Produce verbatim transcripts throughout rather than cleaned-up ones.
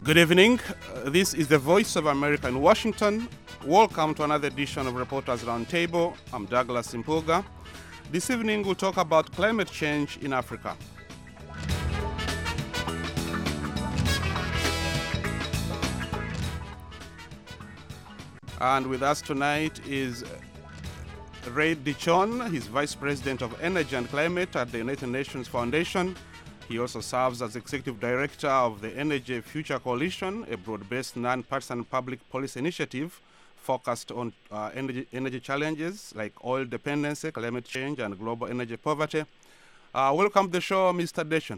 Good evening. Uh, this is the Voice of America in Washington. Welcome to another edition of Reporters Roundtable. I'm Douglas Impuga. This evening we'll talk about climate change in Africa. And with us tonight is Ray Dichon. He's Vice President of Energy and Climate at the United Nations Foundation. He also serves as Executive Director of the Energy Future Coalition, a broad-based non-partisan public policy initiative focused on uh, energy, energy challenges like oil dependency, climate change, and global energy poverty. Uh, welcome to the show, Mister Dichon.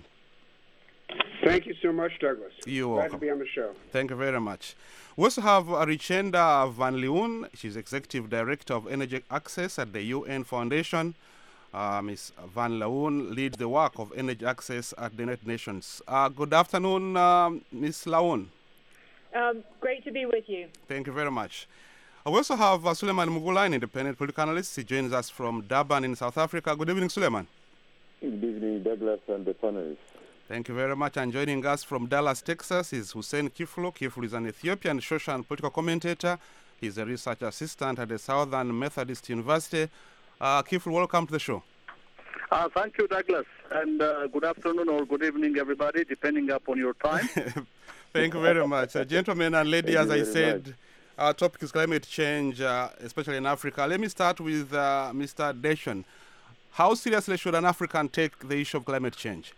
Thank you so much, Douglas. You're Glad welcome. to be on the show. Thank you very much. We also have uh, Richenda Van Leeuwen. She's Executive Director of Energy Access at the U N Foundation. Uh, Miz Van Leeuwen leads the work of energy access at the United Nations. Uh, good afternoon, uh, Miz Leeuwen. Um, great to be with you. Thank you very much. Uh, we also have uh, Suleiman Mugula, an independent political analyst. He joins us from Durban in South Africa. Good evening, Suleiman. Good evening, Douglas and the panelists. Thank you very much. And joining us from Dallas, Texas is Hussein Kiflo. Kiflo is an Ethiopian social and political commentator. He's a research assistant at the Southern Methodist University. Uh, Kiflo, welcome to the show. Uh, thank you, Douglas, and uh, good afternoon or good evening, everybody, depending upon your time. Thank you very much. Uh, gentlemen and ladies, as I said, much. our topic is climate change, uh, especially in Africa. Let me start with uh, Mister Dichon. How seriously should an African take the issue of climate change?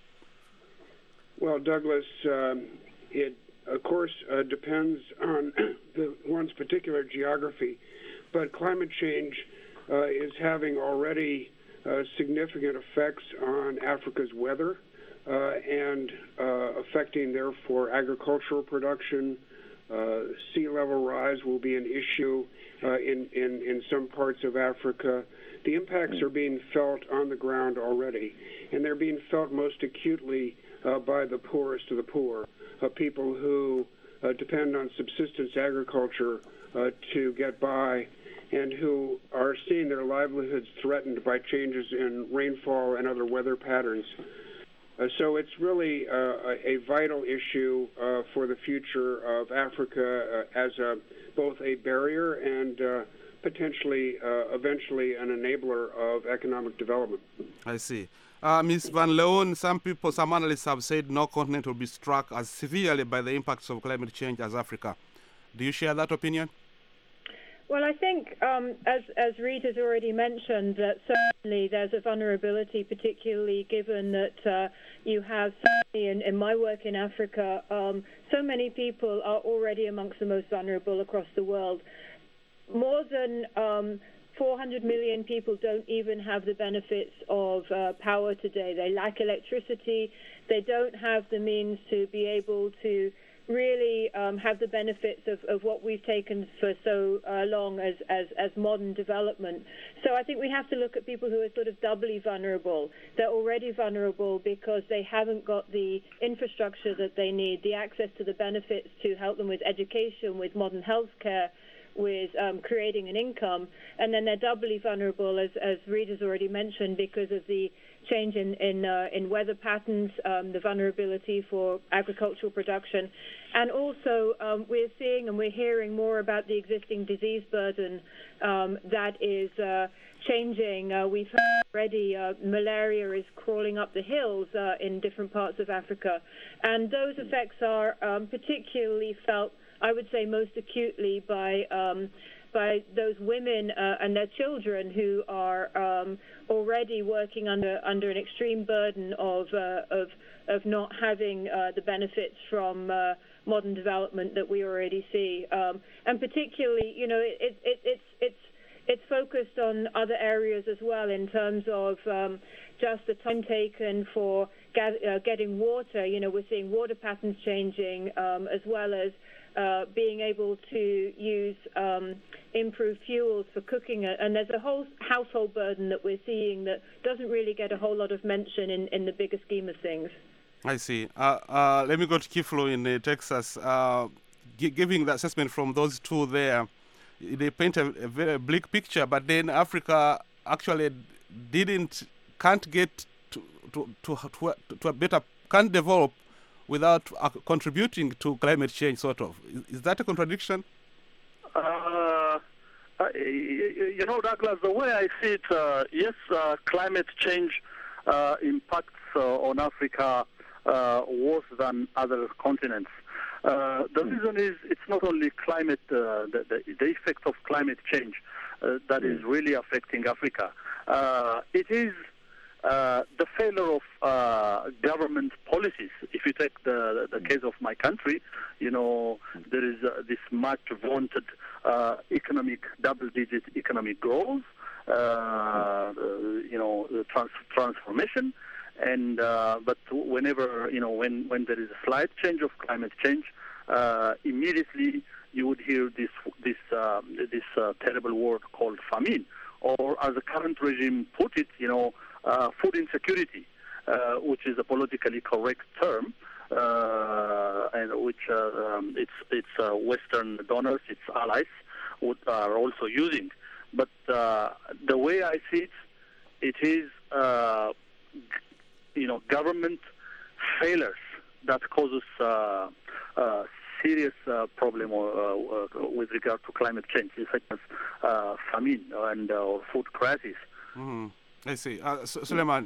Well, Douglas, um, it, of course, uh, depends on the one's particular geography, but climate change uh, is having already uh, significant effects on Africa's weather uh, and uh, affecting, therefore, agricultural production. Uh, sea level rise will be an issue uh, in, in, in some parts of Africa. The impacts are being felt on the ground already, and they're being felt most acutely uh, by the poorest of the poor, uh, people who uh, depend on subsistence agriculture uh, to get by, and who are seeing their livelihoods threatened by changes in rainfall and other weather patterns. Uh, so it's really uh, a, a vital issue uh, for the future of Africa uh, as a, both a barrier and uh, potentially, uh, eventually, an enabler of economic development. I see. Uh, Miz Van Leeuwen, some people, some analysts have said no continent will be struck as severely by the impacts of climate change as Africa. Do you share that opinion? Well, I think, um, as, as Reed has already mentioned, that certainly there's a vulnerability, particularly given that uh, you have, certainly in, in my work in Africa, um, so many people are already amongst the most vulnerable across the world. More than um, four hundred million people don't even have the benefits of uh, power today. They lack electricity. They don't have the means to be able to really um, have the benefits of, of what we've taken for so uh, long as, as, as modern development. So I think we have to look at people who are sort of doubly vulnerable. They're already vulnerable because they haven't got the infrastructure that they need, the access to the benefits to help them with education, with modern health care, with um, creating an income, and then they're doubly vulnerable, as, as Reed has already mentioned, because of the change in in, uh, in weather patterns, um, the vulnerability for agricultural production, and also um, we're seeing and we're hearing more about the existing disease burden um, that is uh, changing. Uh, we've heard already uh, malaria is crawling up the hills uh, in different parts of Africa, and those effects are um, particularly felt, I would say, most acutely by um, by those women uh, and their children who are um, already working under under an extreme burden of uh, of of not having uh, the benefits from uh, modern development that we already see, um, and particularly, you know, it, it, it's it's it's focused on other areas as well in terms of um, just the time taken for get, uh, getting water. You know, we're seeing water patterns changing um, as well as Uh, being able to use um, improved fuels for cooking. And there's a whole household burden that we're seeing that doesn't really get a whole lot of mention in, in the bigger scheme of things. I see. Uh, uh, let me go to Kiflo in uh, Texas. Uh, g- giving the assessment from those two there, they paint a, a very bleak picture, but then Africa actually didn't, can't get to, to, to, to, to a better, can't develop without uh, contributing to climate change, sort of. Is, is that a contradiction? Uh, uh, you know, Douglas, the way I see it, uh, yes, uh, climate change uh, impacts uh, on Africa uh, worse than other continents. Uh, the mm. reason is it's not only climate, uh, the, the, the effect of climate change uh, that mm. is really affecting Africa. Uh, it is uh, the failure of uh, government policies. If you take the, the case of my country, you know, there is uh, this much vaunted uh, economic, double-digit economic growth, uh, you know, trans transformation. And uh, but whenever you know when, when there is a slight change of climate change, uh, immediately you would hear this this uh, this uh, terrible word called famine, or as the current regime put it, you know, uh, food insecurity, uh, which is a politically correct term, uh, and which uh, um, its its uh, Western donors, its allies, would, are also using. But uh, the way I see it, it is. Uh, you know, government failures that causes uh, uh, serious uh, problem or, uh, uh, with regard to climate change, such as uh, famine and uh, or food crisis. Mm-hmm. I see. Uh, so, Suleiman.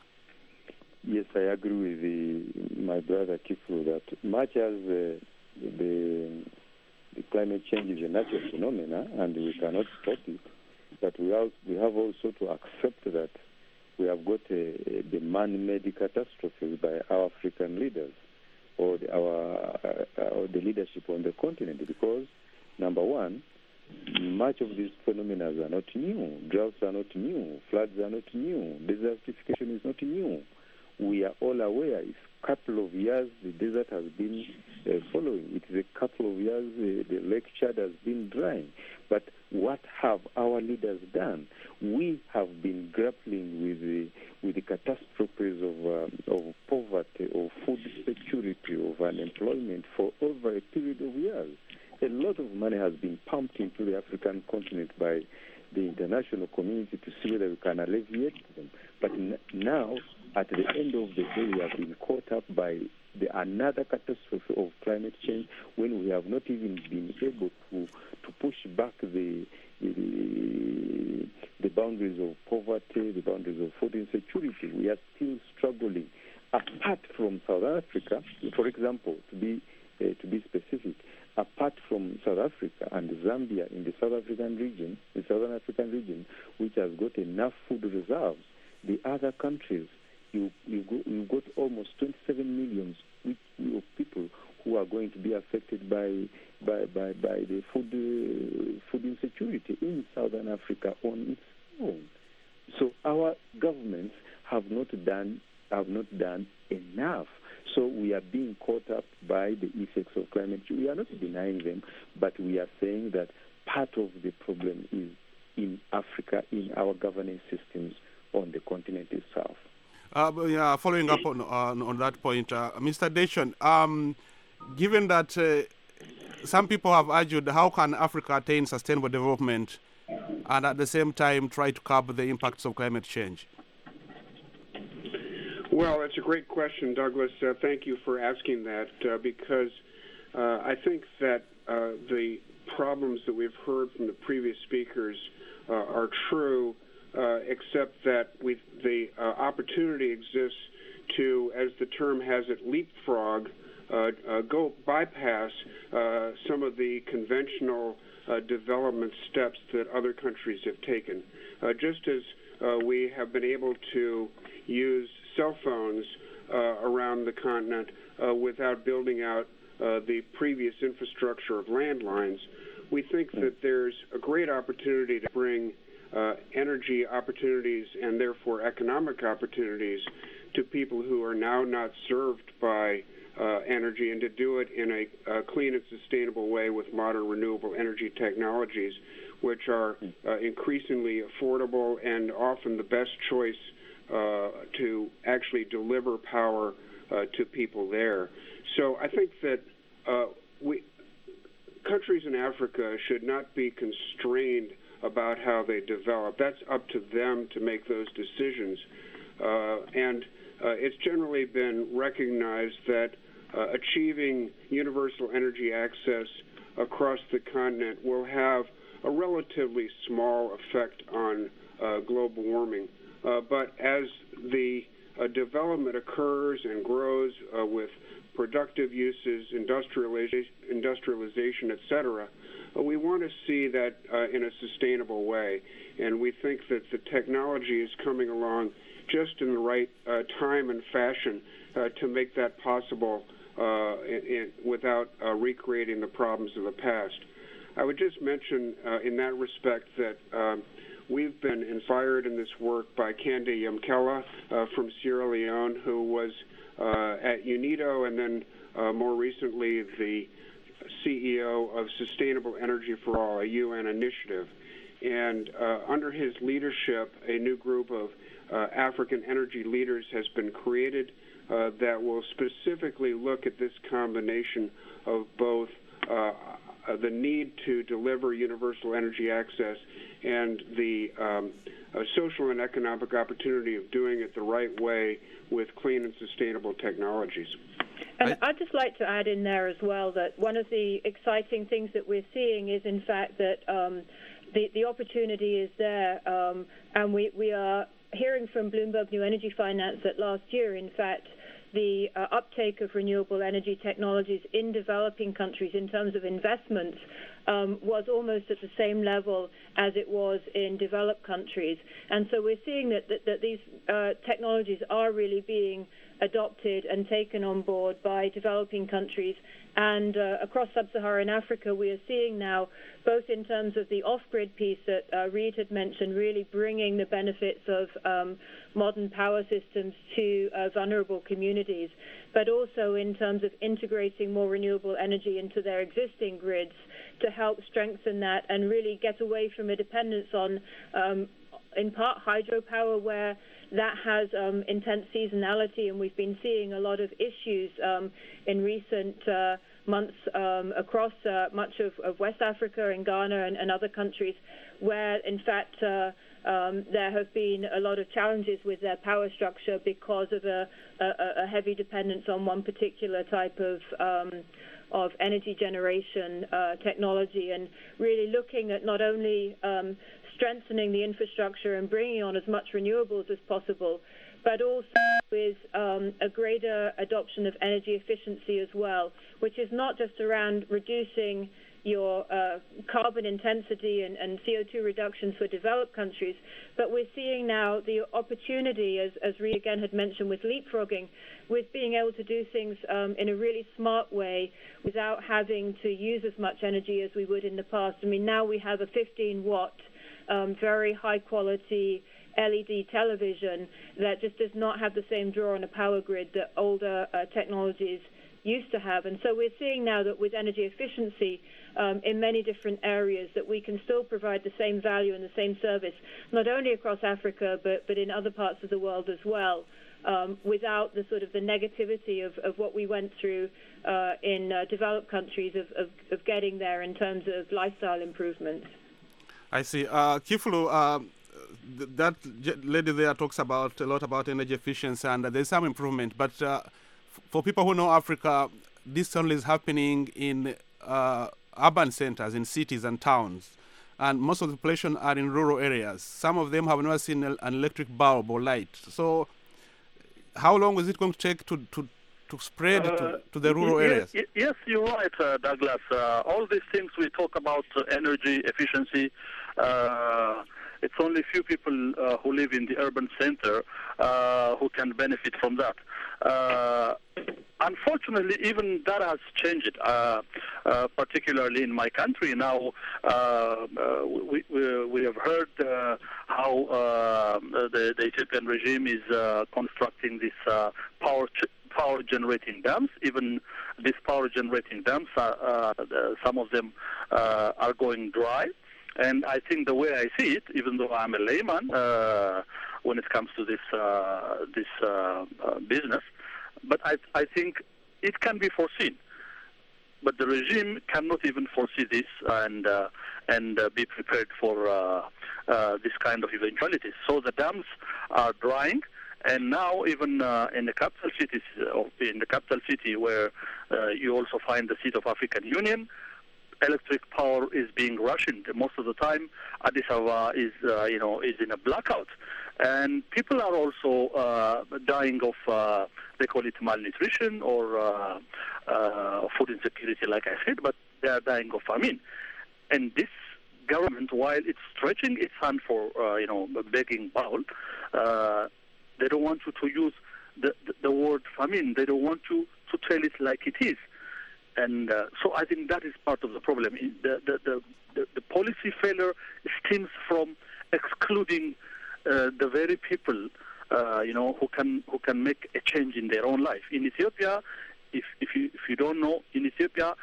Yes, I agree with the, my brother Kifu that much as uh, the, the climate change is a natural phenomenon and we cannot stop it, but we, have, we have also to accept that we have got a, a, the man-made catastrophes by our African leaders or the, our uh, or the leadership on the continent because, number one, much of these phenomena are not new. Droughts are not new. Floods are not new. Desertification is not new. We are all aware it's a couple of years the desert has been uh, following. It is a couple of years uh, the Lake Chad has been drying. But what have our leaders done? We have been grappling with the with the catastrophes of uh, of poverty, of food security, of unemployment for over a period of years. A lot of money has been pumped into the African continent by the international community to see whether we can alleviate them. But n now, at the end of the day, we have been caught up by the another catastrophe of climate change when we have not even been able to to push back the the, the boundaries of poverty, the boundaries of food insecurity. We are still struggling. Apart from South Africa, for example, to be uh, to be specific, apart from South Africa and Zambia in the South African region, the Southern African region, which has got enough food reserves, the other countries, you you go, you got almost twenty-seven million of people who are going to be affected by by by, by the food uh, food insecurity in Southern Africa on its own. So our governments have not done have not done enough. So we are being caught up by the effects of climate change. We are not denying them, but we are saying that part of the problem is in Africa, in our governance systems on the continent itself. Uh, but yeah, following up on on, on that point, uh, Mister Deshon, um, given that uh, some people have argued, how can Africa attain sustainable development and at the same time try to curb the impacts of climate change? Well, it's a great question, Douglas. Uh, thank you for asking that uh, because uh, I think that uh, the problems that we've heard from the previous speakers uh, are true, uh, except that we, the uh, opportunity exists to, as the term has it, leapfrog, uh, uh, go bypass uh, some of the conventional uh, development steps that other countries have taken. Uh, just as uh, we have been able to use cell phones uh, around the continent uh, without building out uh, the previous infrastructure of landlines, we think that there's a great opportunity to bring uh, energy opportunities and therefore economic opportunities to people who are now not served by uh, energy, and to do it in a uh, clean and sustainable way with modern renewable energy technologies, which are uh, increasingly affordable and often the best choice Uh, to actually deliver power uh, to people there. So I think that uh, we, countries in Africa should not be constrained about how they develop. That's up to them to make those decisions. Uh, and uh, it's generally been recognized that uh, achieving universal energy access across the continent will have a relatively small effect on uh, global warming. Uh, but as the uh, development occurs and grows uh, with productive uses, industrialization, industrialization, et cetera, uh, we want to see that uh, in a sustainable way. And we think that the technology is coming along just in the right uh, time and fashion uh, to make that possible uh, in, in, without uh, recreating the problems of the past. I would just mention uh, in that respect that um, we've been inspired in this work by Kande Yamkela uh, from Sierra Leone, who was uh, at UNIDO and then uh, more recently the C E O of Sustainable Energy for All, a U N initiative. And uh, under his leadership, a new group of uh, African energy leaders has been created uh, that will specifically look at this combination of both uh, uh, the need to deliver universal energy access and the um, uh, social and economic opportunity of doing it the right way with clean and sustainable technologies. And I'd just like to add in there as well that one of the exciting things that we're seeing is, in fact, that um, the, the opportunity is there, um, and we, we are hearing from Bloomberg New Energy Finance that last year, in fact, the uh, uptake of renewable energy technologies in developing countries in terms of investments um, was almost at the same level as it was in developed countries. And so we're seeing that, that, that these uh, technologies are really being adopted and taken on board by developing countries. And uh, across sub-Saharan Africa, we are seeing now, both in terms of the off-grid piece that uh, Reid had mentioned, really bringing the benefits of um, modern power systems to uh, vulnerable communities, but also in terms of integrating more renewable energy into their existing grids to help strengthen that and really get away from a dependence on, um, in part, hydropower, where that has um, intense seasonality, and we've been seeing a lot of issues um, in recent uh, months um, across uh, much of, of West Africa and Ghana and, and other countries where, in fact, uh, um, there have been a lot of challenges with their power structure because of a, a, a heavy dependence on one particular type of um, of energy generation uh, technology, and really looking at not only um, strengthening the infrastructure and bringing on as much renewables as possible, but also with um, a greater adoption of energy efficiency as well, which is not just around reducing your uh, carbon intensity and, and C O two reductions for developed countries, but we're seeing now the opportunity, as, as Reid again had mentioned, with leapfrogging, with being able to do things um, in a really smart way without having to use as much energy as we would in the past. I mean, now we have a fifteen watt, um, very high quality L E D television that just does not have the same draw on a power grid that older uh, technologies used to have. And so we're seeing now that with energy efficiency um, in many different areas that we can still provide the same value and the same service, not only across Africa, but, but in other parts of the world as well, um, without the sort of the negativity of, of what we went through uh, in uh, developed countries of, of, of getting there in terms of lifestyle improvements. I see. Uh, Kiflu, uh, th- that lady there talks about a lot about energy efficiency, and uh, there's some improvement, but uh, for people who know Africa, this only is happening in uh, urban centers, in cities and towns. And most of the population are in rural areas. Some of them have never seen an electric bulb or light. So how long is it going to take to, to, to spread uh, to, to the rural yes, areas? Yes, you're right, uh, Douglas. Uh, all these things we talk about, uh, energy efficiency, uh, it's only few people uh, who live in the urban center uh, who can benefit from that. Uh, unfortunately, even that has changed, uh, uh, particularly in my country. Now, uh, uh, we, we, we have heard uh, how uh, the, the Ethiopian regime is uh, constructing these uh, power ch- power generating dams. Even these power generating dams, are, uh, some of them uh, are going dry. And I think the way I see it, even though I'm a layman uh, when it comes to this uh, this uh, uh, business, but I, I think it can be foreseen. But the regime cannot even foresee this and uh, and uh, be prepared for uh, uh, this kind of eventualities. So the dams are drying, And now even uh, in the capital cities, uh, in the capital city where uh, you also find the seat of African Union, electric power is being rationed. Most of the time, Addis Ababa is, uh, you know, is in a blackout. And people are also uh, dying of, uh, they call it malnutrition or uh, uh, food insecurity, like I said, but they are dying of famine. And this government, while it's stretching its hand for, uh, you know, begging bowl, uh, they don't want you to use the, the, the word famine. They don't want you to tell it like it is. And uh, so I think that is part of the problem. The, the, the, the, the policy failure stems from excluding uh, the very people, uh, you know, who can who can make a change in their own life. In Ethiopia, if if you if you don't know, in Ethiopia,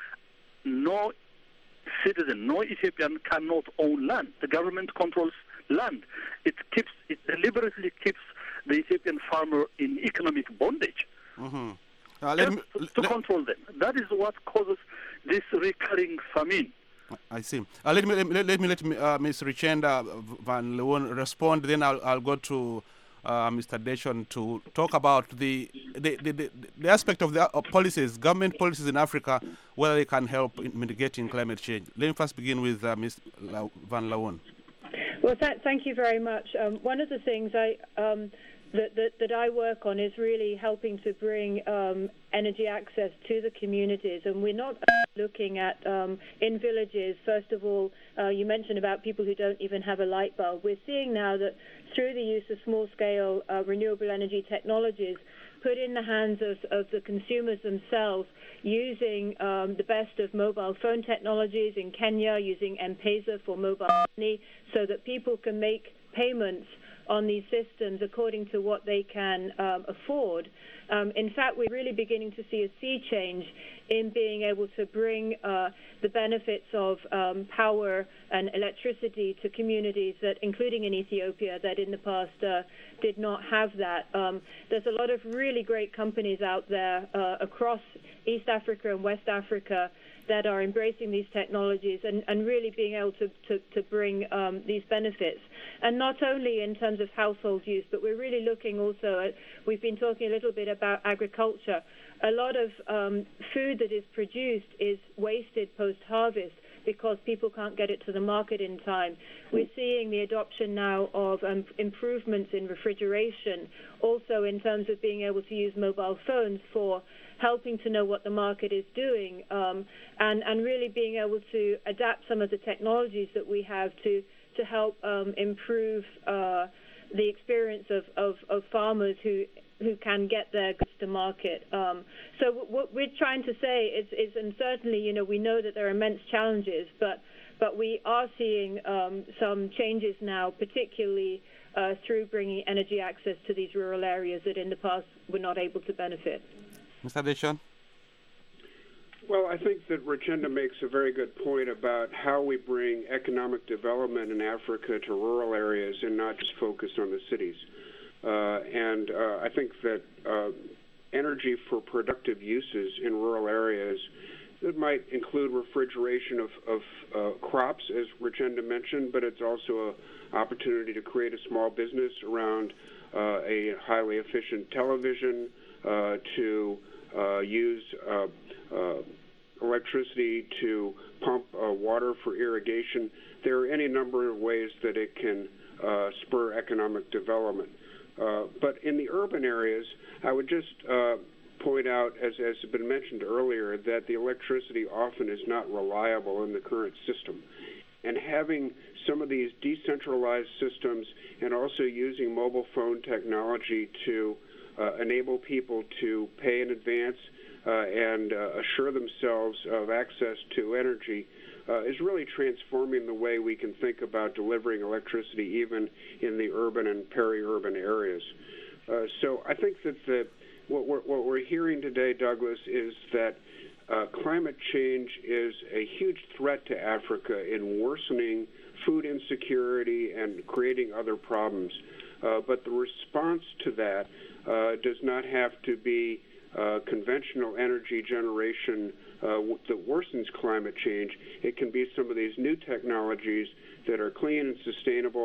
no citizen, no Ethiopian cannot own land. The government controls land. It keeps it deliberately keeps the Ethiopian farmer in economic bondage. Mm-hmm. Uh, let Just me, to, to let, control them. That is what causes this recurring famine. I see. Uh, let me let me let me let me, uh, Miz Richenda Van Leeuwen respond. Then I'll I'll go to uh, Mister Deshon to talk about the the, the, the, the aspect of the uh, policies, government policies in Africa, whether they can help in mitigating climate change. Let me first begin with uh, Miz La- Van Leeuwen. Well, th- thank you very much. Um, one of the things I um, that, that that I work on is really helping to bring um, energy access to the communities, and we're not looking at um, in villages. First of all, uh, you mentioned about people who don't even have a light bulb. We're seeing now that through the use of small-scale uh, renewable energy technologies, put in the hands of, of the consumers themselves, using um, the best of mobile phone technologies in Kenya, using M-Pesa for mobile money, so that people can make payments on these systems according to what they can um, afford. Um, in fact, we're really beginning to see a sea change in being able to bring uh, the benefits of um, power and electricity to communities that, including in Ethiopia, that in the past uh, did not have that. Um, there's a lot of really great companies out there uh, across East Africa and West Africa that are embracing these technologies and, and really being able to, to, to bring um, these benefits. And not only in terms of household use, but we're really looking also at, we've been talking a little bit about agriculture. A lot of um, food that is produced is wasted post-harvest because people can't get it to the market in time. We're seeing the adoption now of um, improvements in refrigeration, also in terms of being able to use mobile phones for helping to know what the market is doing, um, and, and really being able to adapt some of the technologies that we have to, to help um, improve uh, the experience of, of, of farmers who who can get their goods to market. Um, so what we're trying to say is, is, and certainly, you know, we know that there are immense challenges, but but we are seeing um, some changes now, particularly uh, through bringing energy access to these rural areas that in the past were not able to benefit. Mister Deshon? Well, I think that Richenda makes a very good point about how we bring economic development in Africa to rural areas and not just focus on the cities. Uh, and uh, I think that uh, energy for productive uses in rural areas, it might include refrigeration of, of uh, crops, as Richenda mentioned, but it's also an opportunity to create a small business around uh, a highly efficient television, uh, to uh, use uh, uh, electricity to pump uh, water for irrigation. There are any number of ways that it can uh, spur economic development. Uh, but in the urban areas, I would just uh, point out, as has been mentioned earlier, that the electricity often is not reliable in the current system. And having some of these decentralized systems and also using mobile phone technology to uh, enable people to pay in advance uh, and uh, assure themselves of access to energy Uh, is really transforming the way we can think about delivering electricity even in the urban and peri-urban areas. Uh, so I think that the, what, we're, what we're hearing today, Douglas, is that uh, climate change is a huge threat to Africa in worsening food insecurity and creating other problems. Uh, but the response to that uh, does not have to be uh, conventional energy generation Uh, that worsens climate change. It can be some of these new technologies that are clean and sustainable,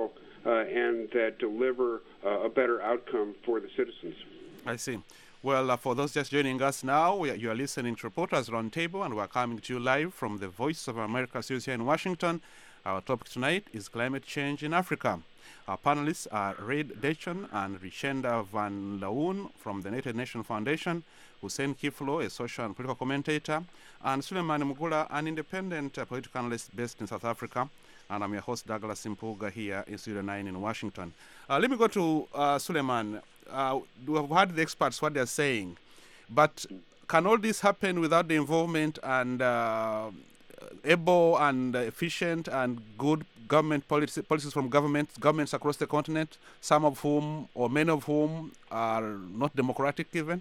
and that deliver uh, a better outcome for the citizens. I see. Well, uh, for those just joining us now, we are, you are listening to Reporters Roundtable, and we're coming to you live from the Voice of America studios here in Washington. Our topic tonight is climate change in Africa. Our panelists are Reid Dechon and Richenda Van Leeuwen from the United Nations Foundation, Hussein Kiflo, a social and political commentator, and Suleiman Mugula, an independent uh, political analyst based in South Africa. And I'm your host, Douglas Simpuga, here in Studio nine in Washington. Uh, let me go to uh, Suleiman. Uh, we have heard the experts, what they're saying. But can all this happen without the involvement and uh, able and efficient and good government policy, policies from governments, governments across the continent, some of whom or many of whom are not democratic even?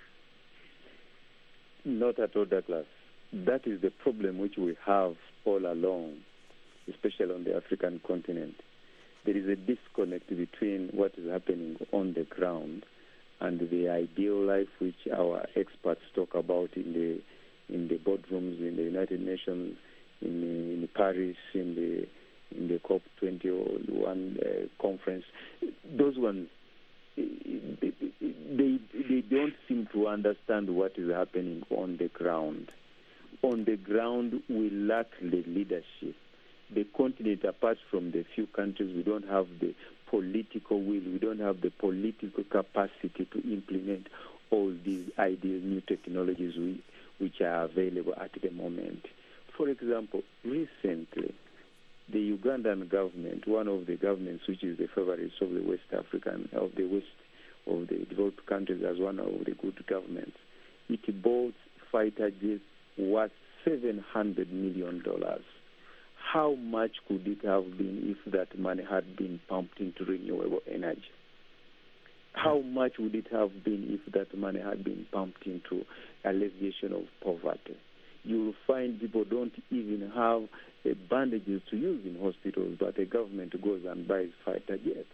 Not at all, Douglas. That is the problem which we have all along, especially on the African continent. There is a disconnect between what is happening on the ground and the ideal life which our experts talk about in the in the boardrooms in the United Nations, in, in Paris, in the in the COP twenty-one uh, conference. Those ones, they, they they don't seem to understand what is happening on the ground. On the ground, we lack the leadership. The continent, apart from the few countries, we don't have the political will, we don't have the political capacity to implement all these ideal new technologies we, which are available at the moment. For example, recently, the Ugandan government, one of the governments which is the favorites of the West African, of the West, of the developed countries as one of the good governments, it bought fighter jets worth seven hundred million dollars. How much could it have been if that money had been pumped into renewable energy? How much would it have been if that money had been pumped into alleviation of poverty? You will find people don't even have uh, bandages to use in hospitals, but the government goes and buys fighter jets.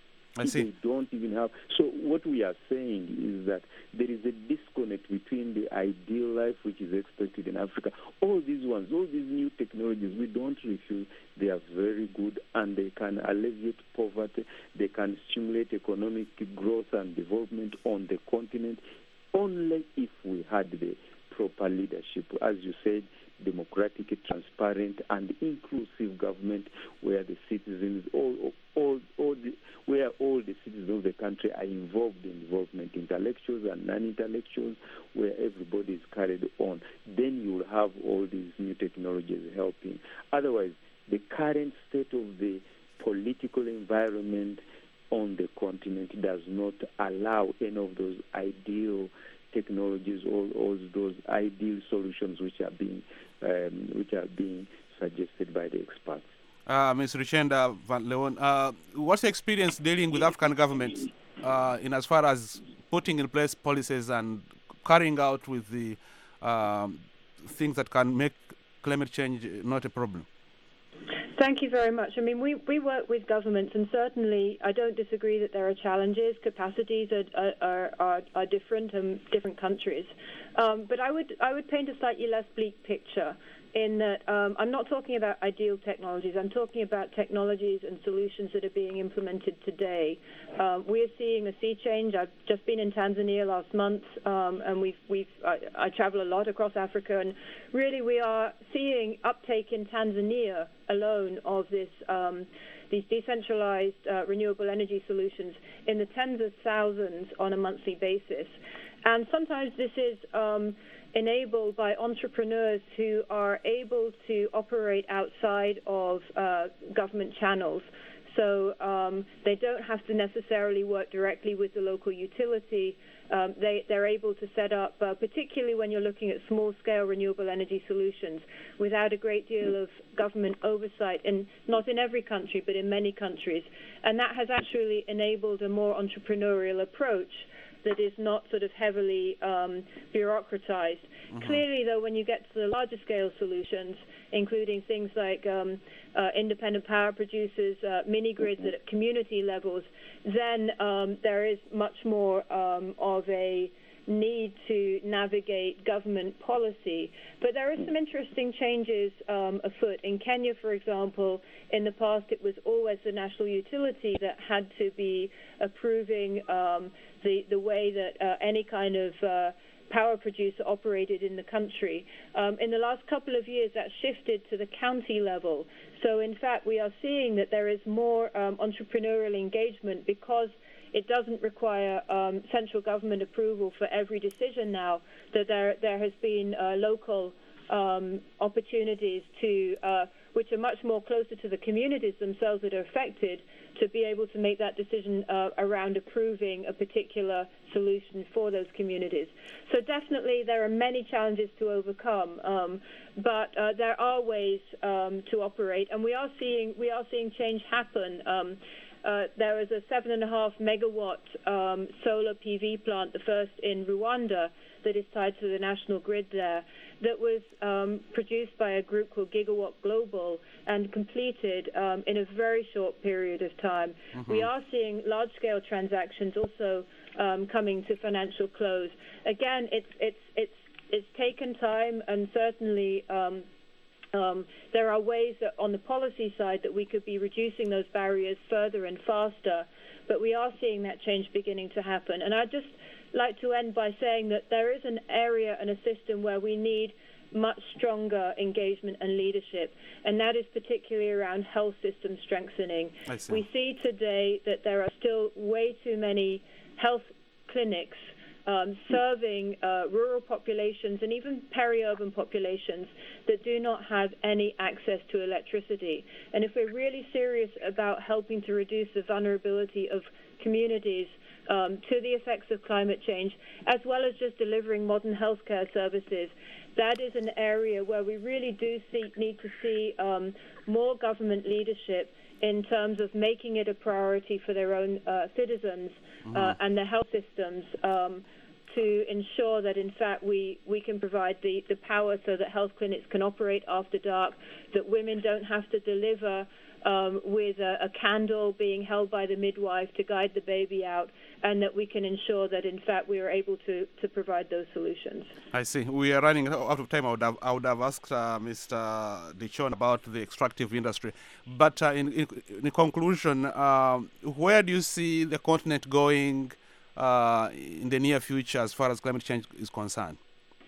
I see. They don't even have. So what we are saying is that there is a disconnect between the ideal life which is expected in Africa. All these ones, all these new technologies, we don't refuse. They are very good and they can alleviate poverty. They can stimulate economic growth and development on the continent only if we had the proper leadership. As you said, democratic, transparent, and inclusive government where the citizens, all, all, all the, where all the citizens of the country are involved in development, intellectuals and non-intellectuals, where everybody is carried on. Then you will have all these new technologies helping. Otherwise, the current state of the political environment on the continent does not allow any of those ideal technologies, all, all those ideal solutions which are being um, which are being suggested by the experts. Uh, Miz Richenda Van Leeuwen, uh, what's the experience dealing with African governments uh, in as far as putting in place policies and carrying out with the um, things that can make climate change not a problem? Thank you very much. I mean, we, we work with governments, and certainly I don't disagree that there are challenges. Capacities are are, are, are different in different countries. Um, but I would I would paint a slightly less bleak picture in that um, I'm not talking about ideal technologies. I'm talking about technologies and solutions that are being implemented today. Um, we're seeing a sea change. I've just been in Tanzania last month, um, and we've we've I, I travel a lot across Africa, and really we are seeing uptake in Tanzania alone of this um, these decentralized uh, renewable energy solutions in the tens of thousands on a monthly basis. And sometimes this is um, enabled by entrepreneurs who are able to operate outside of uh, government channels. So um, they don't have to necessarily work directly with the local utility. Um, they, they're able to set up, uh, particularly when you're looking at small-scale renewable energy solutions, without a great deal of government oversight, and not in every country, but in many countries. And that has actually enabled a more entrepreneurial approach that is not sort of heavily um, bureaucratized. Mm-hmm. Clearly, though, when you get to the larger scale solutions, including things like um, uh, independent power producers, uh, mini-grids mm-hmm. at community levels, then um, there is much more um, of a need to navigate government policy. But there are some interesting changes um, afoot. In Kenya, for example, in the past it was always the national utility that had to be approving um, the, the way that uh, any kind of uh, power producer operated in the country. Um, in the last couple of years, that shifted to the county level. So, in fact, we are seeing that there is more um, entrepreneurial engagement because it doesn't require um, central government approval for every decision now, that there, there has been uh, local um, opportunities to, uh, which are much more closer to the communities themselves that are affected, to be able to make that decision uh, around approving a particular solution for those communities. So definitely there are many challenges to overcome, um, but uh, there are ways um, to operate, and we are seeing we are seeing change happen. Um, uh, there is a seven and a half megawatt um, solar P V plant, the first in Rwanda, that is tied to the national grid there, that was um, produced by a group called Gigawatt Global and completed um, in a very short period of time. Mm-hmm. We are seeing large-scale transactions also um, coming to financial close. Again, it's it's it's it's taken time, and certainly um, um, there are ways that on the policy side that we could be reducing those barriers further and faster. But we are seeing that change beginning to happen. And I just like to end by saying that there is an area and a system where we need much stronger engagement and leadership, and that is particularly around health system strengthening. See. We see today that there are still way too many health clinics um, serving uh, rural populations and even peri-urban populations that do not have any access to electricity. And if we're really serious about helping to reduce the vulnerability of communities Um, to the effects of climate change, as well as just delivering modern healthcare services, that is an area where we really do see, need to see um, more government leadership in terms of making it a priority for their own uh, citizens mm-hmm. uh, and their health systems um, to ensure that, in fact, we, we can provide the, the power so that health clinics can operate after dark, that women don't have to deliver Um, with a, a candle being held by the midwife to guide the baby out, and that we can ensure that, in fact, we are able to, to provide those solutions. I see. We are running out of time. I would have, I would have asked uh, Mister Dichon about the extractive industry. But uh, in, in, in conclusion, uh, where do you see the continent going uh, in the near future as far as climate change is concerned?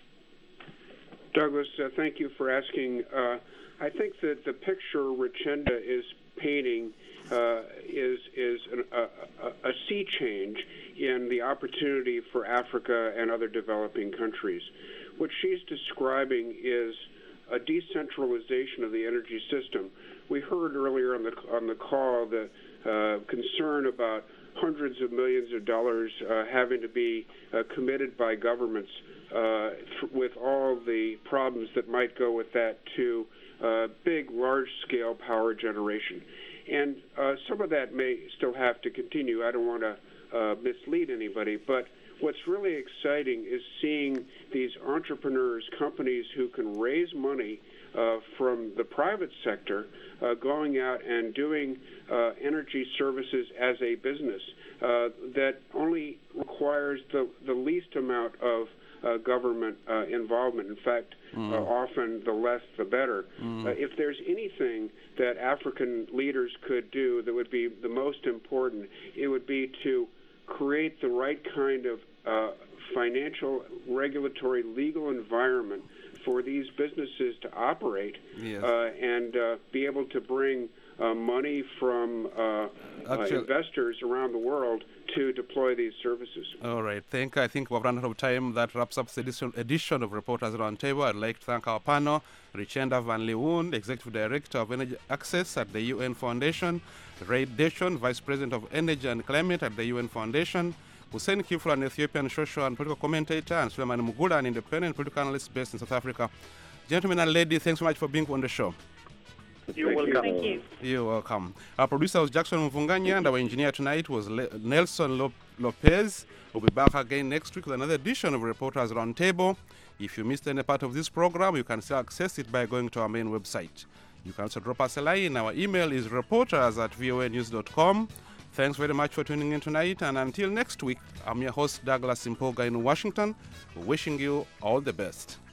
Douglas, uh, thank you for asking. Uh, I think that the picture Richenda is painting uh, is is an, a, a, a sea change in the opportunity for Africa and other developing countries. What she's describing is a decentralization of the energy system. We heard earlier on the on the call the uh, concern about hundreds of millions of dollars uh, having to be uh, committed by governments uh, with all the problems that might go with that to Uh, big, large-scale power generation. And uh, some of that may still have to continue. I don't want to uh, mislead anybody, but what's really exciting is seeing these entrepreneurs, companies who can raise money uh, from the private sector uh, going out and doing uh, energy services as a business uh, that only requires the, the least amount of Uh, government uh, involvement. In fact, mm. uh, often the less the better. Mm. Uh, if there's anything that African leaders could do that would be the most important, it would be to create the right kind of uh, financial, regulatory, legal environment for these businesses to operate yes. uh, and uh, be able to bring uh, money from uh, uh, investors around the world to deploy these services. All right. Thank I think we've run out of time. That wraps up the edition, edition of Reporters Roundtable. I'd like to thank our panel, Richenda Van Leeuwen, Executive Director of Energy Access at the U N Foundation, Ray Dichon, Vice President of Energy and Climate at the U N Foundation, Hussein Kiflu, an Ethiopian social and political commentator, and Suleiman Mugula, an independent political analyst based in South Africa. Gentlemen and ladies, thanks so much for being on the show. You're welcome. Thank you. You're welcome. Our producer was Jackson Mvunganya, and our engineer tonight was Le- Nelson Lop- Lopez. We'll be back again next week with another edition of Reporters Roundtable. If you missed any part of this program, you can still access it by going to our main website. You can also drop us a line. Our email is reporters at voa news dot com. Thanks very much for tuning in tonight, and until next week, I'm your host Douglas Impoga in Washington, wishing you all the best.